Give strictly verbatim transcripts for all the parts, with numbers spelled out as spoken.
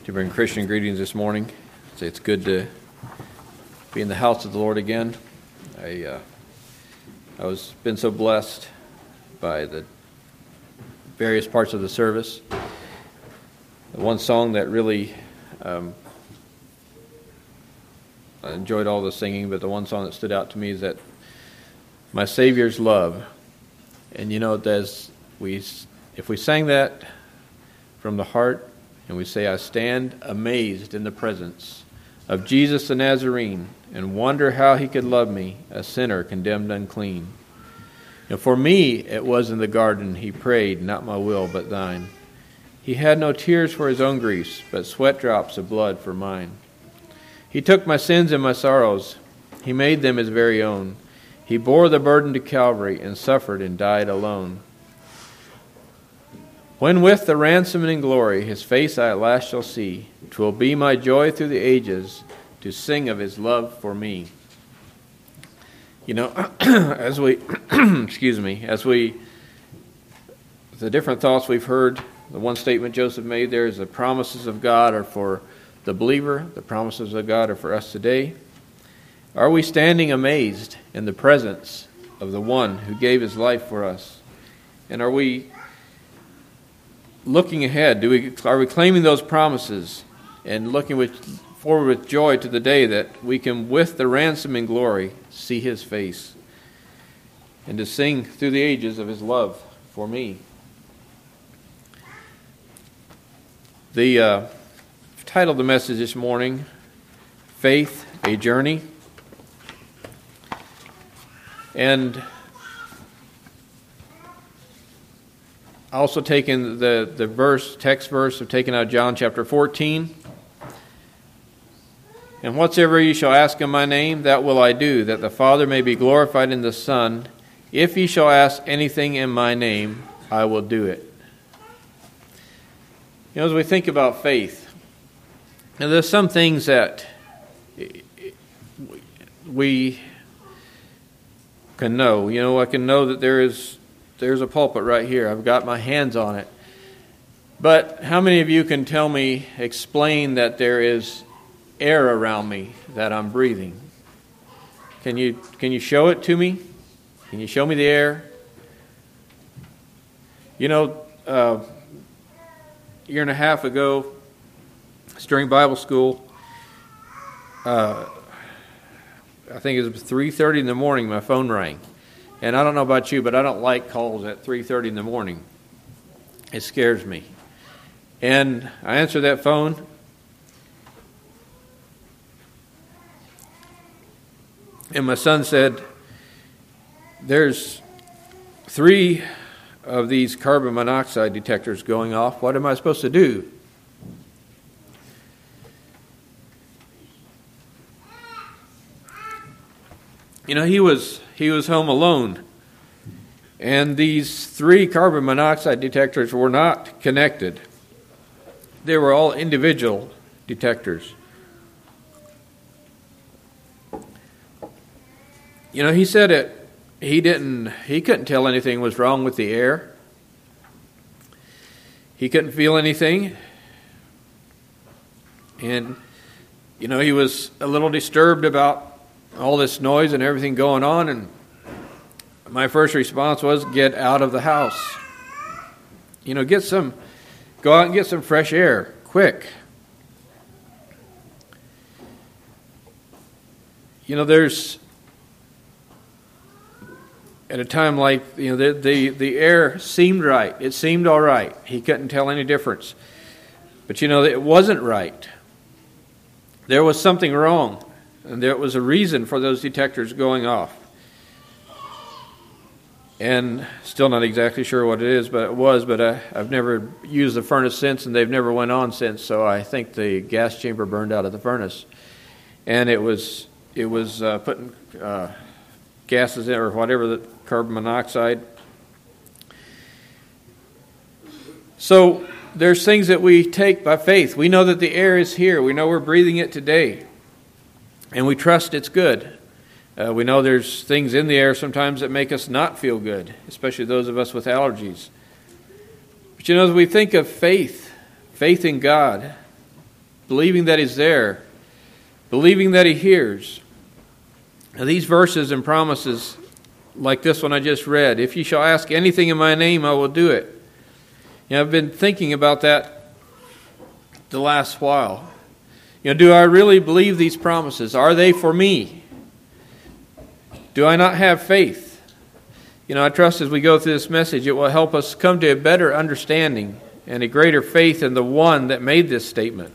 to bring Christian greetings this morning. Say it's good to be in the house of the Lord again. I uh, I was been so blessed by the various parts of the service. The one song that really um, I enjoyed all the singing, but the one song that stood out to me is that my Savior's love. And you know, as we if we sang that from the heart, and we say, I stand amazed in the presence of Jesus the Nazarene, and wonder how he could love me, a sinner condemned unclean. And for me it was in the garden he prayed, not my will but thine. He had no tears for his own griefs, but sweat drops of blood for mine. He took my sins and my sorrows, he made them his very own. He bore the burden to Calvary, and suffered and died alone. When with the ransom and in glory his face I at last shall see, 'twill be my joy through the ages to sing of his love for me. You know, as we, excuse me, as we, the different thoughts we've heard, the one statement Joseph made there is the promises of God are for the believer, the promises of God are for us today. Are we standing amazed in the presence of the one who gave his life for us? And are we looking ahead? Do we are we claiming those promises and looking with, forward with joy to the day that we can, with the ransom in glory, see his face and to sing through the ages of his love for me? The uh, title of the message this morning, Faith, a Journey. And also taken the, the verse, text verse of taken out of John chapter fourteen. And whatsoever ye shall ask in my name, that will I do, that the Father may be glorified in the Son. If ye shall ask anything in my name, I will do it. You know, as we think about faith, and there's some things that we can know. You know, I can know that there is there's a pulpit right here. I've got my hands on it. But how many of you can tell me, explain that there is air around me that I'm breathing? Can you can you show it to me? Can you show me the air? You know, uh, a year and a half ago, it's during Bible school, uh, I think it was three thirty in the morning, my phone rang. And I don't know about you, but I don't like calls at three thirty in the morning. It scares me. And I answered that phone. And my son said, there's three of these carbon monoxide detectors going off. What am I supposed to do? You know, he was he was home alone, and these three carbon monoxide detectors were not connected. They were all individual detectors. You know, he said it. He didn't. He couldn't tell anything was wrong with the air. He couldn't feel anything, and you know, he was a little disturbed about all this noise and everything going on, and my first response was, get out of the house. You know, get some, go out and get some fresh air, quick. You know, there's, at a time like, you know, the, the, the air seemed right. It seemed all right. He couldn't tell any difference. But, you know, it wasn't right. There was something wrong. And there was a reason for those detectors going off. And still not exactly sure what it is, but it was. But I, I've never used the furnace since, and they've never went on since. So I think the gas chamber burned out of the furnace. And it was it was uh, putting uh, gases in, or whatever, the carbon monoxide. So there's things that we take by faith. We know that the air is here. We know we're breathing it today. And we trust it's good. Uh, we know there's things in the air sometimes that make us not feel good, especially those of us with allergies. But you know, as we think of faith, faith in God, believing that He's there, believing that He hears. Now, these verses and promises, like this one I just read, if you shall ask anything in my name, I will do it. You know, I've been thinking about that the last while. You know, do I really believe these promises? Are they for me? Do I not have faith? You know, I trust as we go through this message, it will help us come to a better understanding and a greater faith in the one that made this statement.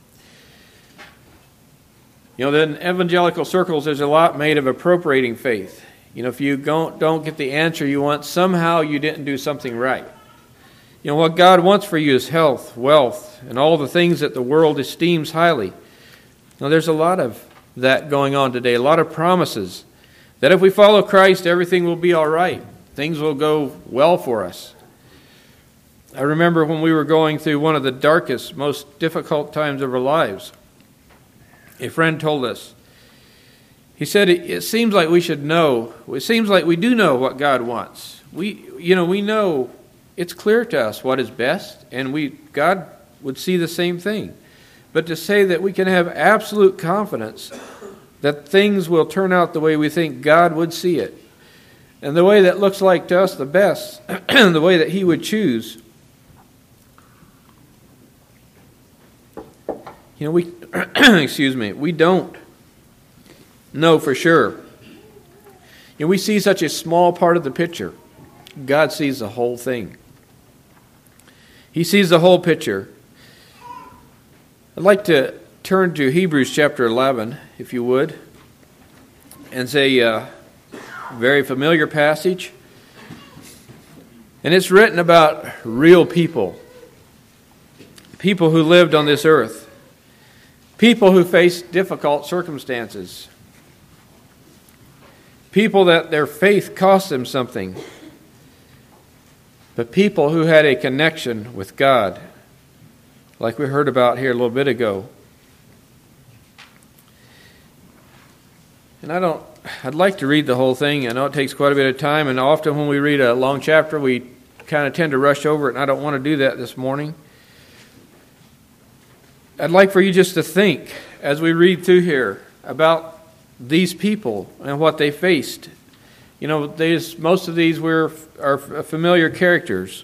You know, in evangelical circles, there's a lot made of appropriating faith. You know, if you don't, don't get the answer you want, somehow you didn't do something right. You know, what God wants for you is health, wealth, and all the things that the world esteems highly. Now, there's a lot of that going on today, a lot of promises that if we follow Christ, everything will be all right. Things will go well for us. I remember when we were going through one of the darkest, most difficult times of our lives, a friend told us, he said, it, it seems like we should know, it seems like we do know what God wants. We, you know, we know it's clear to us what is best, and we God would see the same thing. But to say that we can have absolute confidence that things will turn out the way we think God would see it, and the way that looks like to us the best, the way that He would choose. You know, we, excuse me, we don't know for sure. You know, we see such a small part of the picture. God sees the whole thing. He sees the whole picture. I'd like to turn to Hebrews chapter eleven, if you would. And it's a uh, very familiar passage. And it's written about real people. People who lived on this earth. People who faced difficult circumstances. People that their faith cost them something. But people who had a connection with God, like we heard about here a little bit ago. And I don't, I'd like to read the whole thing. I know it takes quite a bit of time, and often when we read a long chapter, we kind of tend to rush over it, and I don't want to do that this morning. I'd like for you just to think, as we read through here, about these people and what they faced. You know, these, most of these were are familiar characters.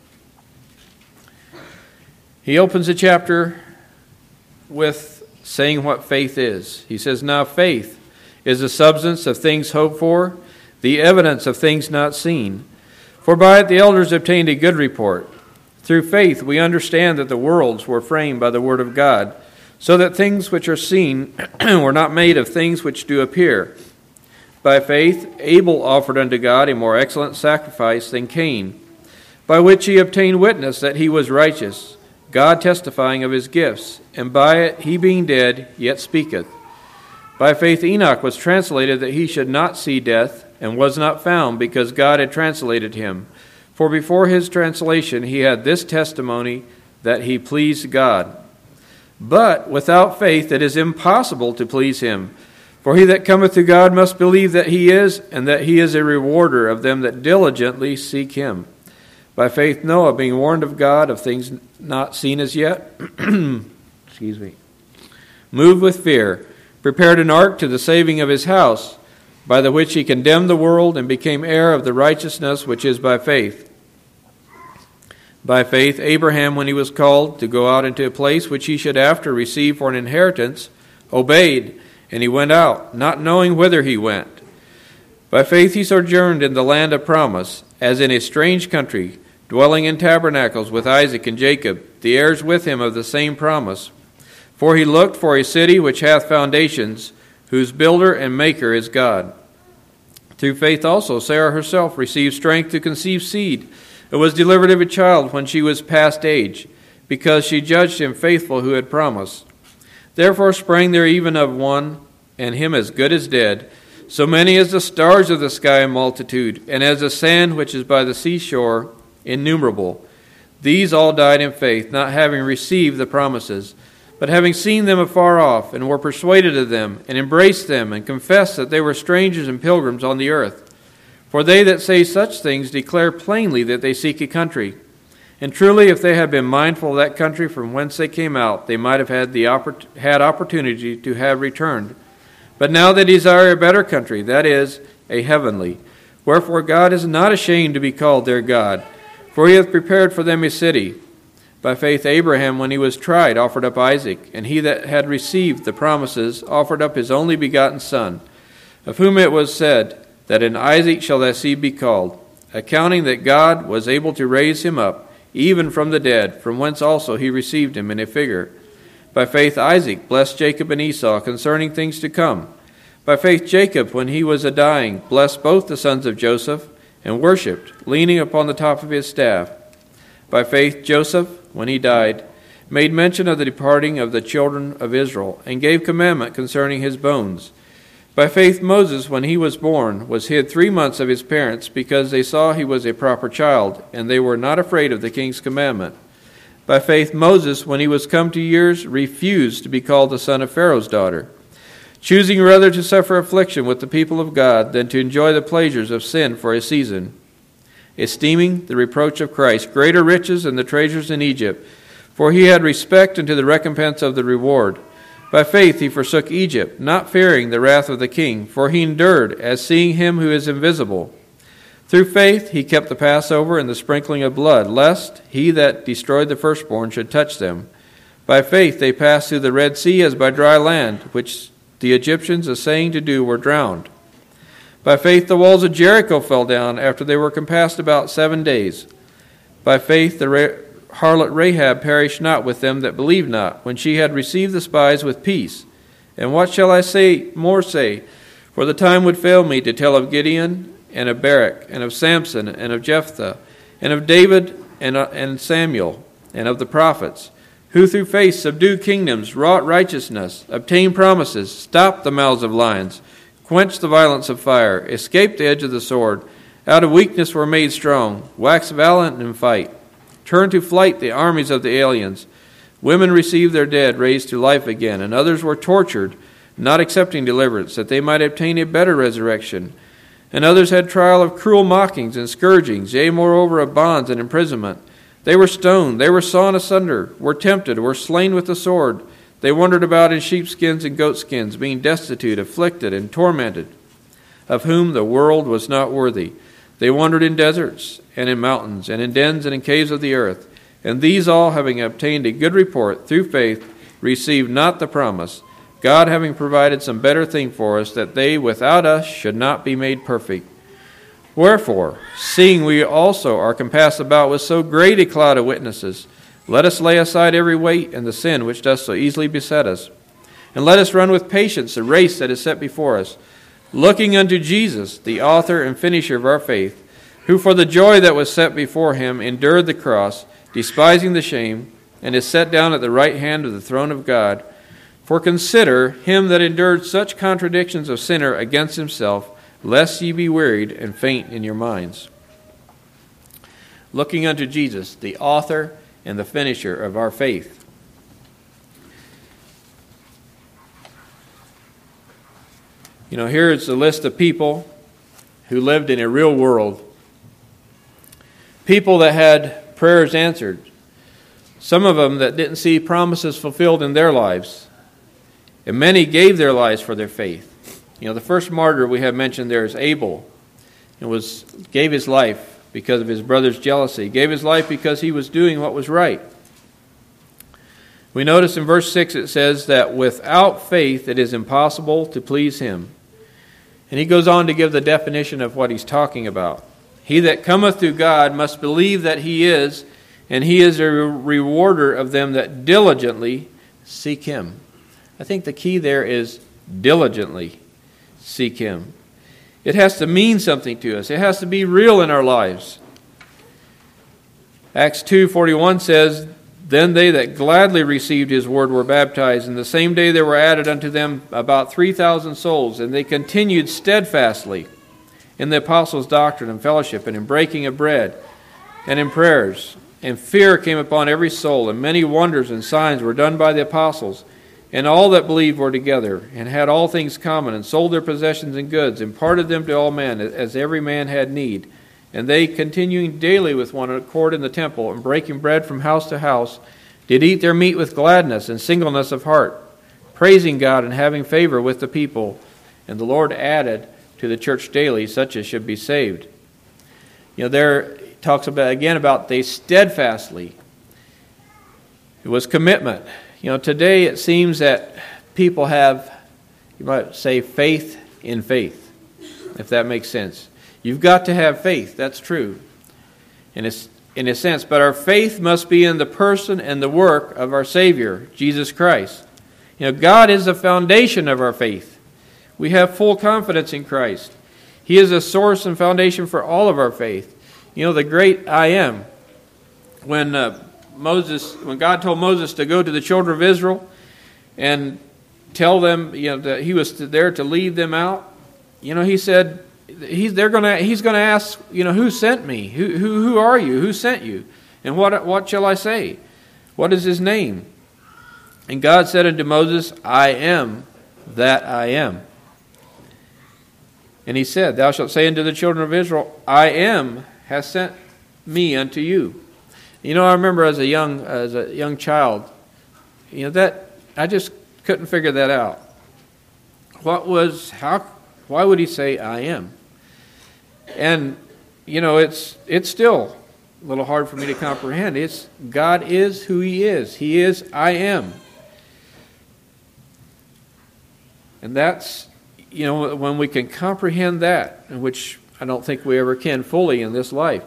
He opens the chapter with saying what faith is. He says, now faith is the substance of things hoped for, the evidence of things not seen. For by it the elders obtained a good report. Through faith we understand that the worlds were framed by the word of God, so that things which are seen were not made of things which do appear. By faith Abel offered unto God a more excellent sacrifice than Cain, by which he obtained witness that he was righteous, God testifying of his gifts, and by it he being dead yet speaketh. By faith Enoch was translated that he should not see death, and was not found, because God had translated him. For before his translation he had this testimony, that he pleased God. But without faith it is impossible to please him. For he that cometh to God must believe that he is, and that he is a rewarder of them that diligently seek him. By faith Noah, being warned of God of things not seen as yet, excuse me, moved with fear, prepared an ark to the saving of his house, by the which he condemned the world, and became heir of the righteousness which is by faith. By faith Abraham, when he was called to go out into a place which he should after receive for an inheritance, obeyed, and he went out, not knowing whither he went. By faith he sojourned in the land of promise, as in a strange country, dwelling in tabernacles with Isaac and Jacob, the heirs with him of the same promise. For he looked for a city which hath foundations, whose builder and maker is God. Through faith also Sarah herself received strength to conceive seed, and was delivered of a child when she was past age, because she judged him faithful who had promised. Therefore sprang there even of one, and him as good as dead, so many as the stars of the sky in multitude, and as the sand which is by the seashore innumerable. These all died in faith, not having received the promises, but having seen them afar off, and were persuaded of them, and embraced them, and confessed that they were strangers and pilgrims on the earth. For they that say such things declare plainly that they seek a country. And truly, if they had been mindful of that country from whence they came out, they might have had the oppor- had opportunity to have returned. But now they desire a better country, that is, a heavenly. Wherefore God is not ashamed to be called their God, for he hath prepared for them a city. By faith Abraham, when he was tried, offered up Isaac, and he that had received the promises offered up his only begotten son, of whom it was said, that in Isaac shall thy seed be called, accounting that God was able to raise him up, even from the dead, from whence also he received him in a figure. By faith Isaac blessed Jacob and Esau concerning things to come. By faith Jacob, when he was a dying, blessed both the sons of Joseph, and worshipped, leaning upon the top of his staff. By faith Joseph, when he died, made mention of the departing of the children of Israel, and gave commandment concerning his bones. By faith Moses, when he was born, was hid three months of his parents, because they saw he was a proper child, and they were not afraid of the king's commandment. By faith Moses, when he was come to years, refused to be called the son of Pharaoh's daughter, choosing rather to suffer affliction with the people of God than to enjoy the pleasures of sin for a season, esteeming the reproach of Christ greater riches than the treasures in Egypt, for he had respect unto the recompense of the reward. By faith he forsook Egypt, not fearing the wrath of the king, for he endured, as seeing him who is invisible. Through faith he kept the Passover and the sprinkling of blood, lest he that destroyed the firstborn should touch them. By faith they passed through the Red Sea as by dry land, which the Egyptians, assaying to do, were drowned. By faith the walls of Jericho fell down after they were compassed about seven days. By faith the Ra- harlot Rahab perished not with them that believed not, when she had received the spies with peace. And what shall I say more say? For the time would fail me to tell of Gideon, and of Barak, and of Samson, and of Jephthah, and of David, and, uh, and Samuel, and of the prophets, who through faith subdued kingdoms, wrought righteousness, obtained promises, stopped the mouths of lions, quenched the violence of fire, escaped the edge of the sword, out of weakness were made strong, waxed valiant in fight, turned to flight the armies of the aliens. Women received their dead raised to life again, and others were tortured, not accepting deliverance, that they might obtain a better resurrection. And others had trial of cruel mockings and scourgings, yea, moreover of bonds and imprisonment. They were stoned, they were sawn asunder, were tempted, were slain with the sword. They wandered about in sheepskins and goatskins, being destitute, afflicted, and tormented, of whom the world was not worthy. They wandered in deserts, and in mountains, and in dens, and in caves of the earth. And these all, having obtained a good report through faith, received not the promise, God having provided some better thing for us, that they without us should not be made perfect. Wherefore, seeing we also are compassed about with so great a cloud of witnesses, let us lay aside every weight and the sin which does so easily beset us, and let us run with patience the race that is set before us, looking unto Jesus, the author and finisher of our faith, who for the joy that was set before him endured the cross, despising the shame, and is set down at the right hand of the throne of God. For consider him that endured such contradictions of sinner against himself, lest ye be wearied and faint in your minds. Looking unto Jesus, the author and the finisher of our faith. You know, here is a list of people who lived in a real world. People that had prayers answered. Some of them that didn't see promises fulfilled in their lives. And many gave their lives for their faith. You know, the first martyr we have mentioned there is Abel. It was gave his life because of his brother's jealousy. Gave his life because he was doing what was right. We notice in verse six it says that without faith it is impossible to please him. And he goes on to give the definition of what he's talking about. He that cometh to God must believe that he is, and he is a rewarder of them that diligently seek him. I think the key there is diligently seek him. It has to mean something to us. It has to be real in our lives. Acts two forty-one says, Then they that gladly received his word were baptized, and the same day there were added unto them about three thousand souls, and they continued steadfastly in the apostles' doctrine and fellowship, and in breaking of bread, and in prayers. And fear came upon every soul, and many wonders and signs were done by the apostles. And all that believed were together, and had all things common, and sold their possessions and goods, and parted them to all men, as every man had need. And they, continuing daily with one accord in the temple, and breaking bread from house to house, did eat their meat with gladness and singleness of heart, praising God and having favor with the people. And the Lord added to the church daily such as should be saved. You know, there it talks about again about they steadfastly. It was commitment. You know, today it seems that people have, you might say, faith in faith, if that makes sense. You've got to have faith, that's true, in a, in a sense. But our faith must be in the person and the work of our Savior, Jesus Christ. You know, God is the foundation of our faith. We have full confidence in Christ. He is a source and foundation for all of our faith. You know, the great I am, when uh, Moses, when God told Moses to go to the children of Israel and tell them, you know, that he was there to lead them out, you know, he said, he's they're gonna he's gonna ask, you know, who sent me? Who who who are you? Who sent you? And what what shall I say? What is his name? And God said unto Moses, I am that I am. And he said, Thou shalt say unto the children of Israel, I am has sent me unto you. You know, I remember as a young as a young child, you know, that I just couldn't figure that out. What was how why would he say I am? And you know, it's it's still a little hard for me to comprehend. It's God is who he is. He is I am. And that's, you know, when we can comprehend that, which I don't think we ever can fully in this life.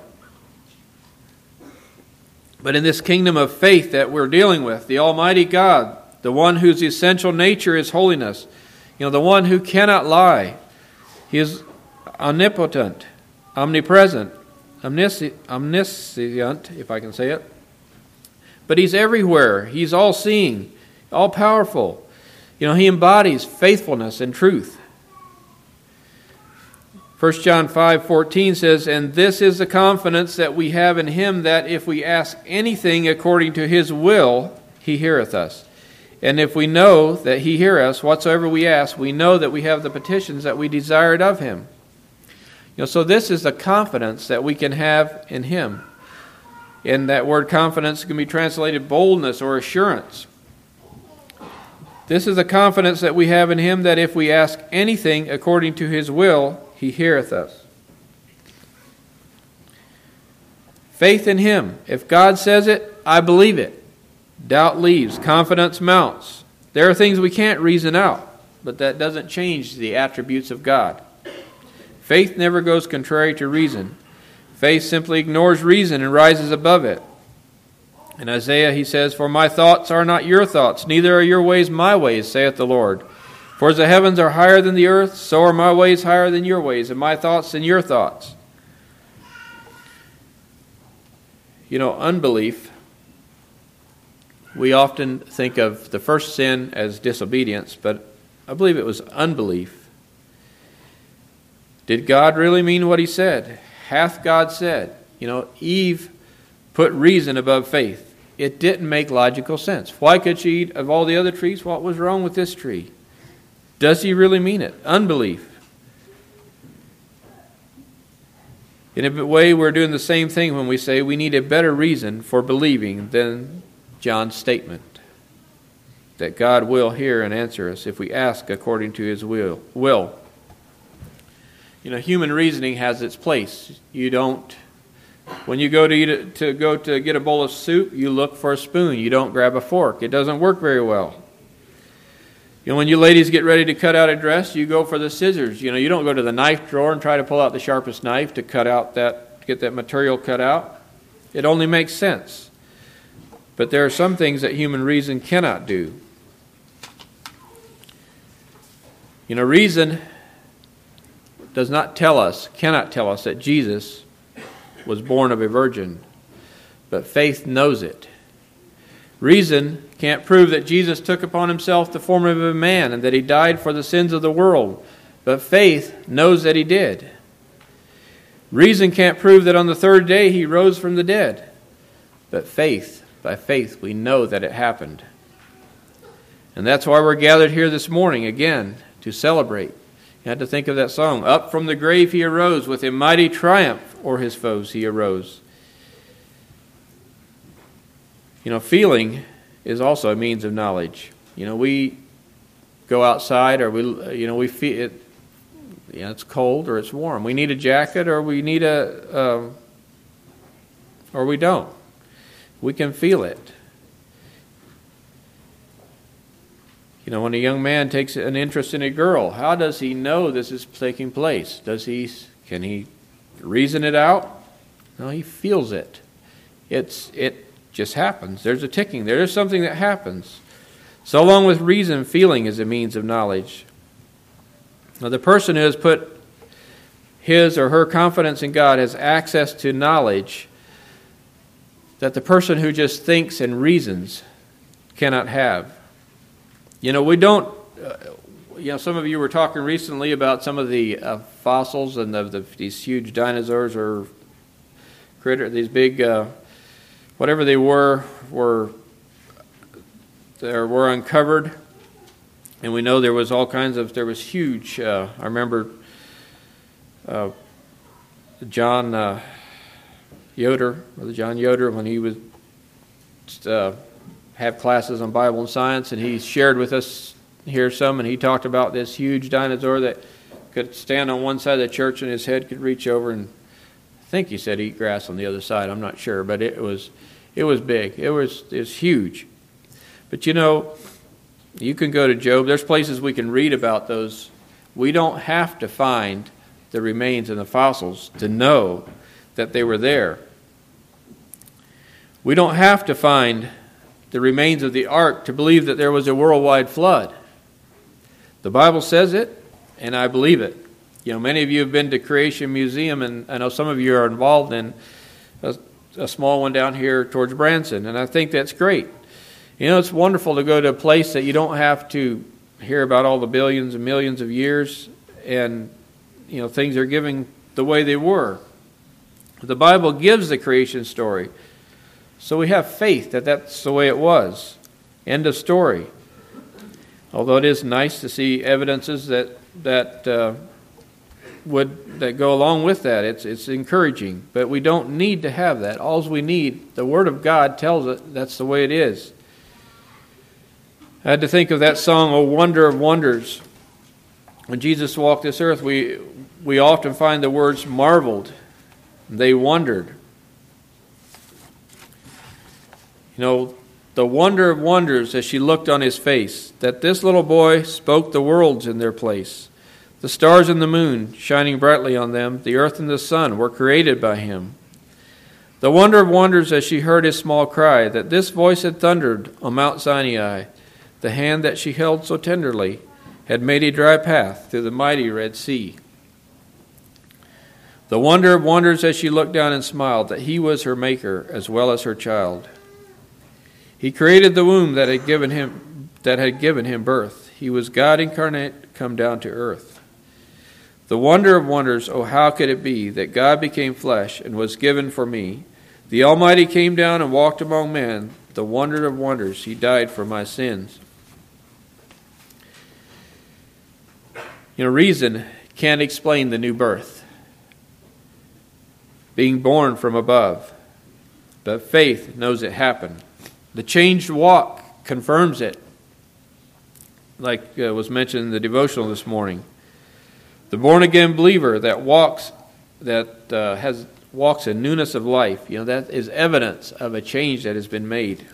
But in this kingdom of faith that we're dealing with, the Almighty God, the one whose essential nature is holiness, you know, the one who cannot lie, he is omnipotent, omnipresent, omnisci- omniscient, if I can say it. But he's everywhere. He's all-seeing, all-powerful. You know, he embodies faithfulness and truth. First John five fourteen says, And this is the confidence that we have in him, that if we ask anything according to his will, he heareth us. And if we know that he hear us, whatsoever we ask, we know that we have the petitions that we desired of him. You know, so this is the confidence that we can have in him. And that word confidence can be translated boldness or assurance. This is the confidence that we have in him, that if we ask anything according to his will, he heareth us. Faith in him. If God says it, I believe it. Doubt leaves, confidence mounts. There are things we can't reason out, but that doesn't change the attributes of God. Faith never goes contrary to reason. Faith simply ignores reason and rises above it. In Isaiah he says, For my thoughts are not your thoughts, neither are your ways my ways, saith the Lord. For as the heavens are higher than the earth, so are my ways higher than your ways, and my thoughts than your thoughts. You know, unbelief, we often think of the first sin as disobedience, but I believe it was unbelief. Did God really mean what he said? Hath God said? You know, Eve put reason above faith. It didn't make logical sense. Why could she eat of all the other trees? What was wrong with this tree? Does he really mean it? Unbelief. In a way, we're doing the same thing when we say we need a better reason for believing than John's statement. That God will hear and answer us if we ask according to his will. will. You know, human reasoning has its place. You don't When you go to eat a, to go to get a bowl of soup, you look for a spoon. You don't grab a fork. It doesn't work very well. You know, when you ladies get ready to cut out a dress, you go for the scissors. You know, you don't go to the knife drawer and try to pull out the sharpest knife to cut out that, to get that material cut out. It only makes sense. But there are some things that human reason cannot do. You know, reason does not tell us, cannot tell us that Jesus was born of a virgin, but faith knows it. Reason can't prove that Jesus took upon himself the form of a man and that he died for the sins of the world, but faith knows that he did. Reason can't prove that on the third day he rose from the dead, but faith, by faith, we know that it happened. And that's why we're gathered here this morning again to celebrate. You had to think of that song. Up from the grave he arose, with a mighty triumph o'er his foes he arose. You know, feeling is also a means of knowledge. You know, we go outside, or we, you know, we feel it. You know, it's cold or it's warm. We need a jacket, or we need a, um, or we don't. We can feel it. You know, when a young man takes an interest in a girl, how does he know this is taking place? Does he? Can he reason it out? No, he feels it. It's it just happens. There's a ticking. There is something that happens. So along with reason, feeling is a means of knowledge. Now, the person who has put his or her confidence in God has access to knowledge that the person who just thinks and reasons cannot have. You know, we don't, uh, you know, some of you were talking recently about some of the uh, fossils and the, the, these huge dinosaurs or critter, these big, uh, whatever they were, were, there were uncovered. And we know there was all kinds of, there was huge, uh, I remember uh, John uh, Yoder, Brother John Yoder, when he would uh, have classes on Bible and science, and he shared with us here some, and he talked about this huge dinosaur that could stand on one side of the church and his head could reach over and, I think he said, eat grass on the other side. I'm not sure, but it was it was big. It was, it was huge. But you know, you can go to Job. There's places we can read about those. We don't have to find the remains and the fossils to know that they were there. We don't have to find the remains of the ark to believe that there was a worldwide flood. The Bible says it, and I believe it. You know, many of you have been to Creation Museum, and I know some of you are involved in a, a small one down here towards Branson, and I think that's great. You know, it's wonderful to go to a place that you don't have to hear about all the billions and millions of years, and, you know, things are given the way they were. The Bible gives the creation story, so we have faith that that's the way it was. End of story. Although it is nice to see evidences that that uh, would that go along with that, it's it's encouraging. But we don't need to have that. All we need, the Word of God tells us that's the way it is. I had to think of that song, "O Wonder of Wonders." When Jesus walked this earth, we we often find the words marveled. They wondered. You know, the wonder of wonders as she looked on his face, that this little boy spoke the worlds in their place. The stars and the moon, shining brightly on them, the earth and the sun were created by him. The wonder of wonders as she heard his small cry, that this voice had thundered on Mount Sinai. The hand that she held so tenderly had made a dry path through the mighty Red Sea. The wonder of wonders as she looked down and smiled, that he was her maker as well as her child. He created the womb that had given him that had given him birth. He was God incarnate come down to earth. The wonder of wonders, oh how could it be that God became flesh and was given for me? The Almighty came down and walked among men. The wonder of wonders, he died for my sins. You know, reason can't explain the new birth, being born from above, but faith knows it happened. The changed walk confirms it, like uh, was mentioned in the devotional this morning. The born-again believer that walks, that uh, has walks in newness of life, you know, that is evidence of a change that has been made.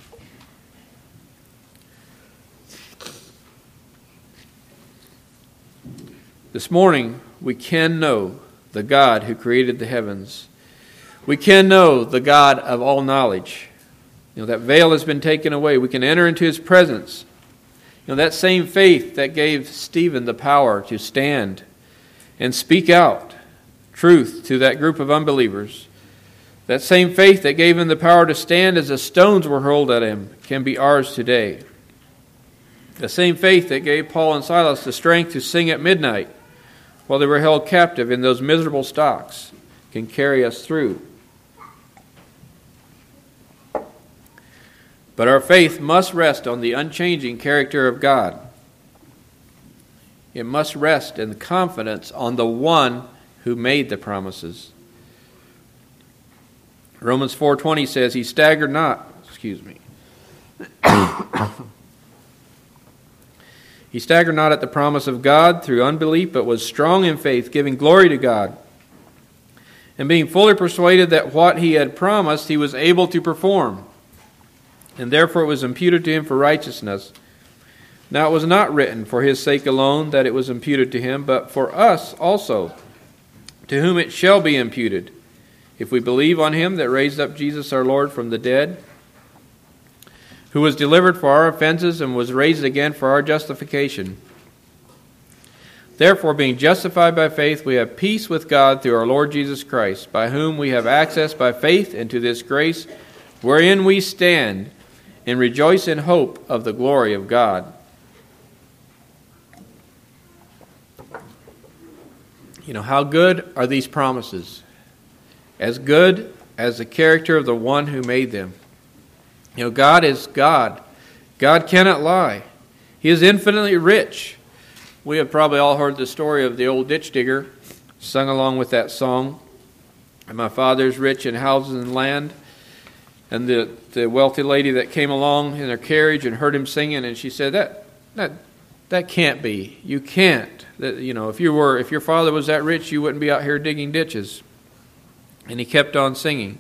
This morning, we can know the God who created the heavens. We can know the God of all knowledge. You know, that veil has been taken away. We can enter into his presence. You know, that same faith that gave Stephen the power to stand and speak out truth to that group of unbelievers, that same faith that gave him the power to stand as the stones were hurled at him, can be ours today. The same faith that gave Paul and Silas the strength to sing at midnight while they were held captive in those miserable stocks can carry us through. But our faith must rest on the unchanging character of God. It must rest in confidence on the one who made the promises. Romans four twenty says, he staggered not, excuse me. He staggered not at the promise of God through unbelief, but was strong in faith, giving glory to God, and being fully persuaded that what he had promised he was able to perform. And therefore it was imputed to him for righteousness. Now it was not written for his sake alone that it was imputed to him, but for us also, to whom it shall be imputed, if we believe on him that raised up Jesus our Lord from the dead, who was delivered for our offenses and was raised again for our justification. Therefore, being justified by faith, we have peace with God through our Lord Jesus Christ, by whom we have access by faith into this grace, wherein we stand, and rejoice in hope of the glory of God. You know, how good are these promises? As good as the character of the one who made them. You know, God is God. God cannot lie. He is infinitely rich. We have probably all heard the story of the old ditch digger, sung along with that song. And my father's rich in houses and land. And the, the wealthy lady that came along in her carriage and heard him singing, and she said, that that that can't be. You can't. That, you know, if you were if your father was that rich, you wouldn't be out here digging ditches. And he kept on singing.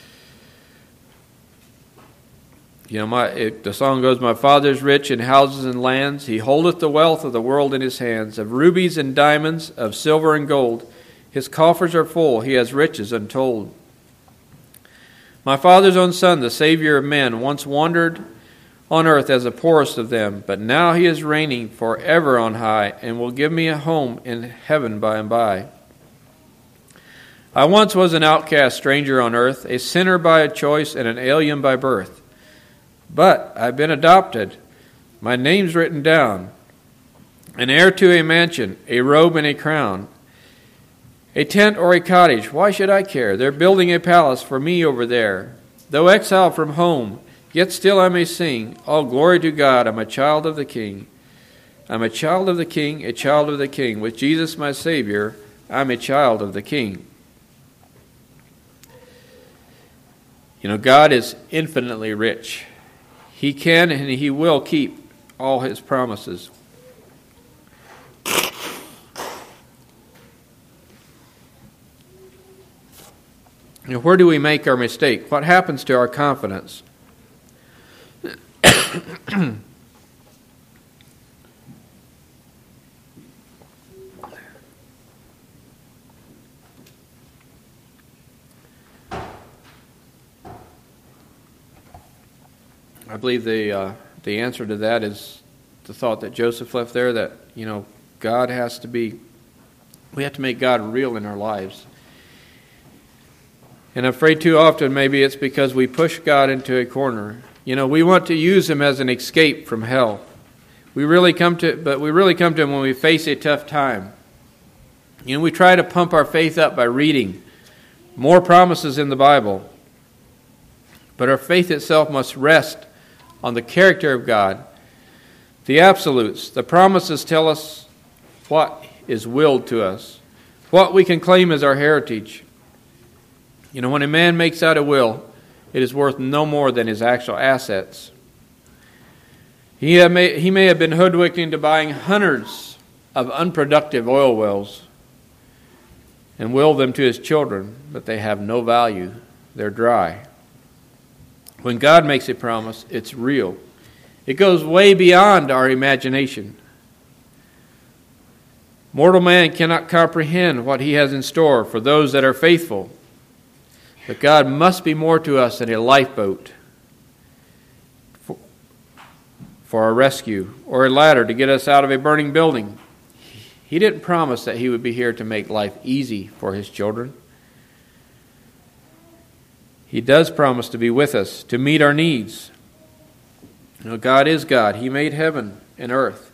You know, my it, the song goes, my father's rich in houses and lands. He holdeth the wealth of the world in his hands, of rubies and diamonds, of silver and gold. His coffers are full. He has riches untold. My father's own son, the Savior of men, once wandered on earth as the poorest of them, but now he is reigning forever on high, and will give me a home in heaven by and by. I once was an outcast stranger on earth, a sinner by a choice and an alien by birth. But I've been adopted, my name's written down, an heir to a mansion, a robe and a crown, a tent or a cottage, why should I care? They're building a palace for me over there. Though exiled from home, yet still I may sing, all glory to God, I'm a child of the King. I'm a child of the King, a child of the King. With Jesus my Savior, I'm a child of the King. You know, God is infinitely rich. He can and He will keep all His promises. You know, where do we make our mistake? What happens to our confidence? I believe the uh, the answer to that is the thought that Joseph left there, that, you know, God has to be, we have to make God real in our lives. And I'm afraid too often maybe it's because we push God into a corner. You know, we want to use Him as an escape from hell. We really come to, but we really come to Him when we face a tough time. You know, we try to pump our faith up by reading more promises in the Bible. But our faith itself must rest on the character of God. The absolutes, the promises tell us what is willed to us, what we can claim as our heritage. You know, when a man makes out a will, it is worth no more than his actual assets. He, have may, he may have been hoodwinked into buying hundreds of unproductive oil wells and will them to his children, but they have no value. They're dry. When God makes a promise, it's real. It goes way beyond our imagination. Mortal man cannot comprehend what He has in store for those that are faithful. But God must be more to us than a lifeboat for, for our rescue, or a ladder to get us out of a burning building. He didn't promise that He would be here to make life easy for His children. He does promise to be with us, to meet our needs. You know, God is God. He made heaven and earth.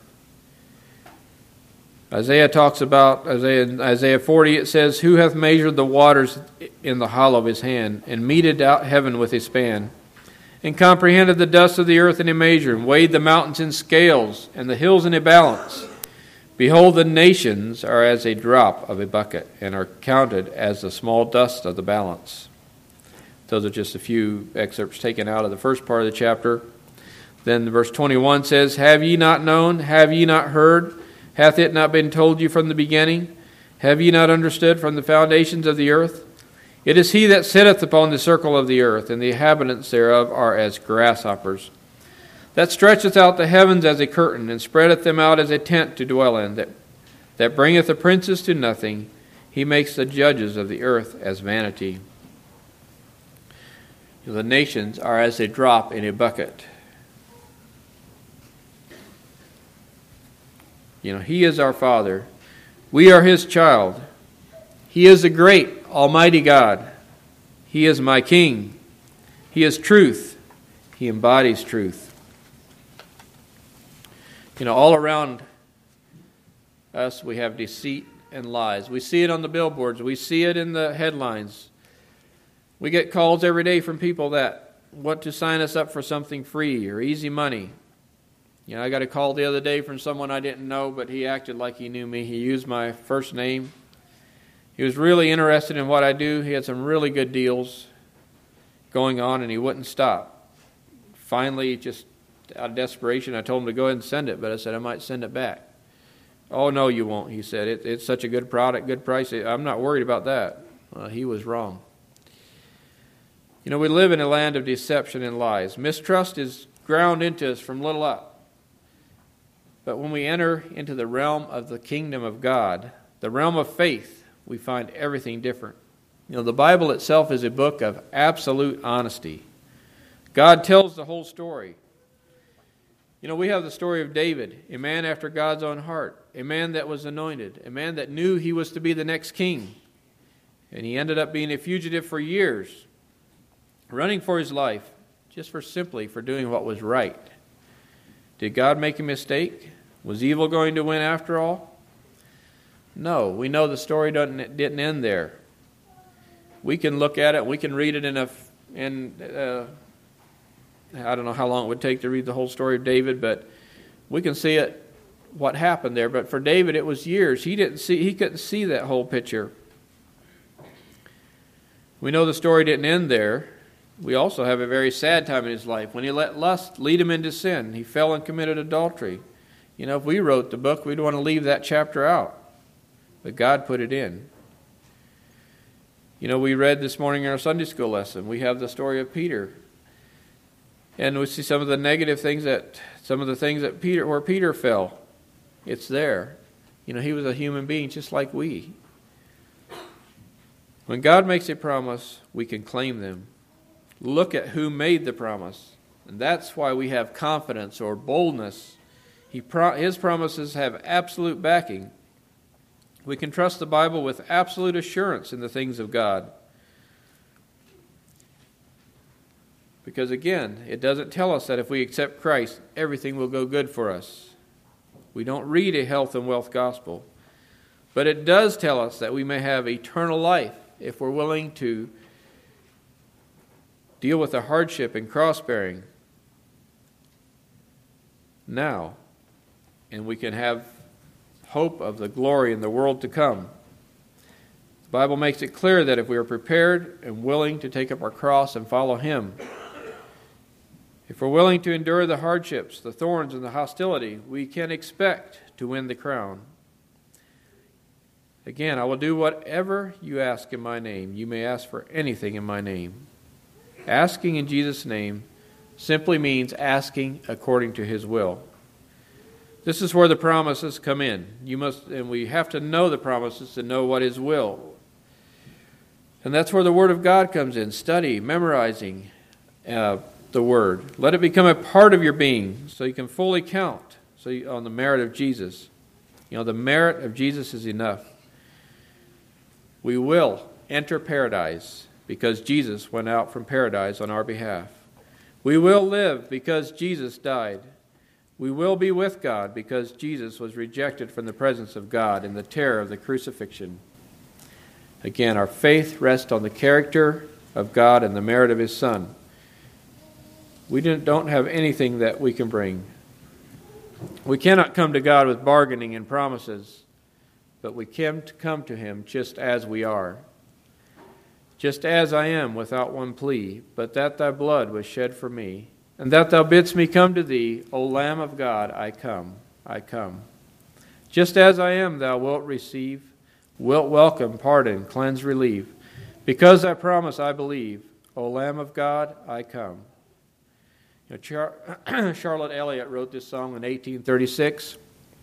Isaiah talks about, Isaiah, Isaiah forty, it says, who hath measured the waters in the hollow of his hand, and meted out heaven with a span, and comprehended the dust of the earth in a measure, and weighed the mountains in scales, and the hills in a balance? Behold, the nations are as a drop of a bucket, and are counted as the small dust of the balance. Those are just a few excerpts taken out of the first part of the chapter. Then verse twenty-one says, Have ye not known? Have ye not heard? Hath it not been told you from the beginning? Have ye not understood from the foundations of the earth? It is he that sitteth upon the circle of the earth, and the inhabitants thereof are as grasshoppers. That stretcheth out the heavens as a curtain, and spreadeth them out as a tent to dwell in, that, that bringeth the princes to nothing. He makes the judges of the earth as vanity. The nations are as a drop in a bucket. You know, he is our Father. We are his child. He is the great, almighty God. He is my King. He is truth. He embodies truth. You know, all around us we have deceit and lies. We see it on the billboards. We see it in the headlines. We get calls every day from people that want to sign us up for something free or easy money. You know, I got a call the other day from someone I didn't know, but he acted like he knew me. He used my first name. He was really interested in what I do. He had some really good deals going on, and he wouldn't stop. Finally, just out of desperation, I told him to go ahead and send it, but I said I might send it back. Oh, no, you won't, he said. It, it's such a good product, good price. I'm not worried about that. Well, he was wrong. You know, we live in a land of deception and lies. Mistrust is ground into us from little up. But when we enter into the realm of the kingdom of God, the realm of faith, we find everything different. You know, the Bible itself is a book of absolute honesty. God tells the whole story. You know, we have the story of David, a man after God's own heart, a man that was anointed, a man that knew he was to be the next king. And he ended up being a fugitive for years, running for his life, just for simply for doing what was right. Did God make a mistake? Was evil going to win after all? No, we know the story doesn't, didn't end there. We can look at it, we can read it in a, in, uh, I don't know how long it would take to read the whole story of David, but we can see it, what happened there. But for David, it was years. He didn't see, he couldn't see that whole picture. We know the story didn't end there. We also have a very sad time in his life when he let lust lead him into sin. He fell and committed adultery. You know, if we wrote the book, we'd want to leave that chapter out. But God put it in. You know, we read this morning in our Sunday school lesson, we have the story of Peter. And we see some of the negative things that, some of the things that Peter, where Peter fell. It's there. You know, he was a human being just like we. When God makes a promise, we can claim them. Look at who made the promise. And that's why we have confidence or boldness. He pro- his promises have absolute backing. We can trust the Bible with absolute assurance in the things of God. Because again, it doesn't tell us that if we accept Christ, everything will go good for us. We don't read a health and wealth gospel. But it does tell us that we may have eternal life if we're willing to deal with the hardship and cross-bearing now. And we can have hope of the glory in the world to come. The Bible makes it clear that if we are prepared and willing to take up our cross and follow Him, if we're willing to endure the hardships, the thorns, and the hostility, we can expect to win the crown. Again, I will do whatever you ask in my name. You may ask for anything in my name. Asking in Jesus' name simply means asking according to His will. This is where the promises come in. You must, and we have to know the promises to know what His will. And that's where the Word of God comes in. Study, memorizing uh, the Word. Let it become a part of your being so you can fully count so you, on the merit of Jesus. You know, the merit of Jesus is enough. We will enter paradise because Jesus went out from paradise on our behalf. We will live because Jesus died. We will be with God because Jesus was rejected from the presence of God in the terror of the crucifixion. Again, our faith rests on the character of God and the merit of His Son. We don't have anything that we can bring. We cannot come to God with bargaining and promises, but we can come to him just as we are. Just as I am, without one plea, but that thy blood was shed for me, and that thou bidst me come to thee, O Lamb of God, I come, I come. Just as I am, thou wilt receive, wilt welcome, pardon, cleanse, relieve. Because thy promise I believe, O Lamb of God, I come. You know, Char- Charlotte Elliott wrote this song in eighteen thirty-six,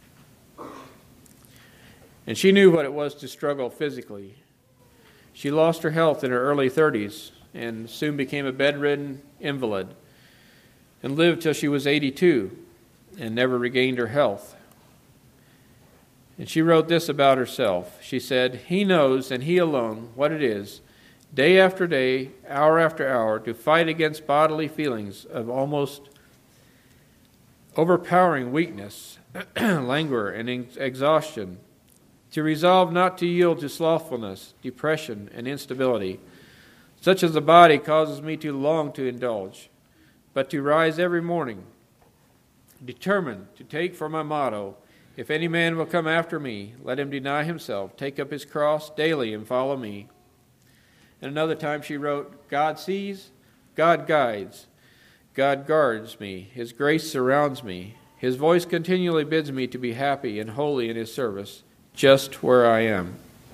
and she knew what it was to struggle physically. She lost her health in her early thirties and soon became a bedridden invalid and lived till she was eighty-two and never regained her health. And she wrote this about herself. She said, "He knows, and he alone, what it is, day after day, hour after hour, to fight against bodily feelings of almost overpowering weakness, languor, and exhaustion, to resolve not to yield to slothfulness, depression, and instability, such as the body causes me to long to indulge, but to rise every morning, determined to take for my motto, if any man will come after me, let him deny himself, take up his cross daily, and follow me." And another time she wrote, "God sees, God guides, God guards me, his grace surrounds me, his voice continually bids me to be happy and holy in his service, just where I am."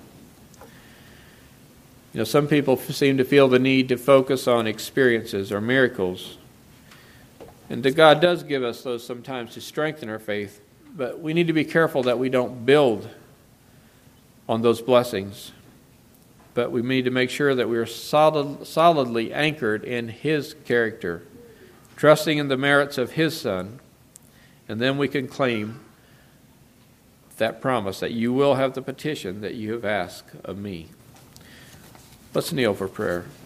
You know, some people seem to feel the need to focus on experiences or miracles. And that God does give us those sometimes to strengthen our faith, but we need to be careful that we don't build on those blessings. But we need to make sure that we are solid, solidly anchored in his character, trusting in the merits of his Son, and then we can claim that promise that you will have the petition that you have asked of me. Let's kneel for prayer.